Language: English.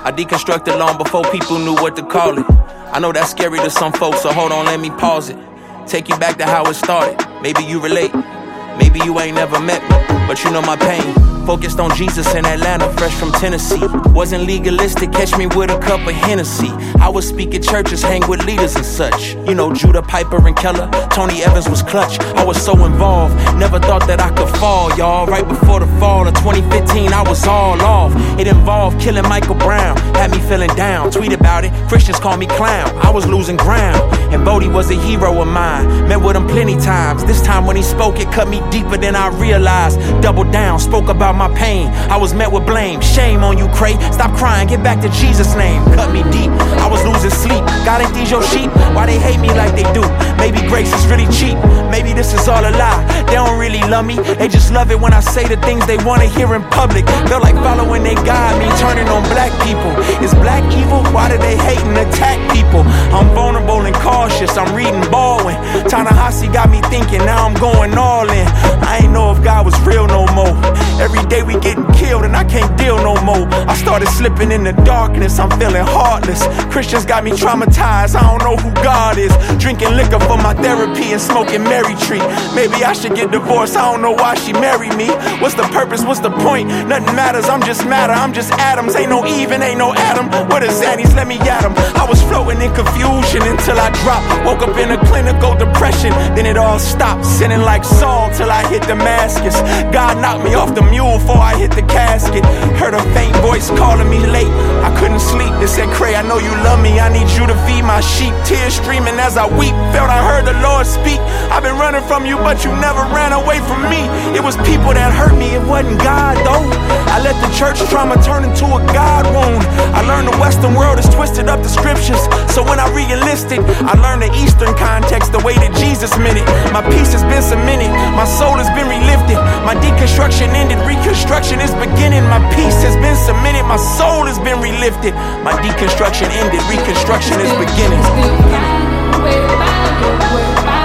I deconstructed long before people knew what to call it. I know that's scary to some folks, so hold on, let me pause it. Take you back to how it started. Maybe you relate. Maybe you ain't never met me, but you know my pain. Focused on Jesus in Atlanta, fresh from Tennessee. Wasn't legalistic, catch me with a cup of Hennessy. I would speak at churches, hang with leaders and such. You know, Judah, Piper, and Keller. Tony Evans was clutch. I was so involved, never thought that I could fall, y'all. Right before the fall of 2015, I was all off. It involved killing Michael Brown, had me feeling down. Tweet about it, Christians call me clown. I was losing ground, and Bodie was a hero of mine. Met with him plenty times. This time when he spoke, it cut me deeper than I realized. Doubled down, spoke about my pain. I was met with blame. Shame on you, Cray. Stop crying, get back to Jesus' name. Cut me deep, I was losing sleep. God ain't these your sheep? Why they hate me like they do? Maybe grace is really cheap. Maybe this is all a lie. They don't really love me. They just love it when I say the things they want to hear in public. Feel like following their God, me turning on black people. Is black evil? Why do they hate and attack people? I'm vulnerable and cautious. I'm reading Baldwin. Ta-Nehisi got me thinking, now I'm going all in. I ain't know if God was real no more. Every day we getting killed and I can't deal no more. I started slipping in the darkness, I'm feeling heartless. Christians got me traumatized, I don't know who God is. Drinking liquor for my therapy and smoking Mary Tree. Maybe I should get divorced, I don't know why she married me. What's the purpose, what's the point? Nothing matters, I'm just matter, I'm just atoms. Ain't no Eve and ain't no Adam. What is Zannies, let me at 'em. I was floating in confusion until I dropped. Woke up in a clinical depression, then it all stopped. Sinning like Saul till I hit Damascus. God knocked me off the mule before I hit the casket. Heard a faint voice calling me late. I couldn't sleep. It said, Cray, I know you love me. I need you to feed my sheep. Tears streaming as I weep. Felt I heard the Lord speak. I've been running from you, but you never ran away from me. It was people that hurt me. It wasn't God, though. I let the church trauma turn into a God wound. I learned the Western world has twisted up the scriptures. So when I re-enlisted, I learned the Eastern context, the way that Jesus meant it. My peace has been cemented. My soul has been relifted. My deconstruction ended. Reconstruction is beginning. My peace has been cemented. My soul has been relifted. My deconstruction ended. Reconstruction is beginning.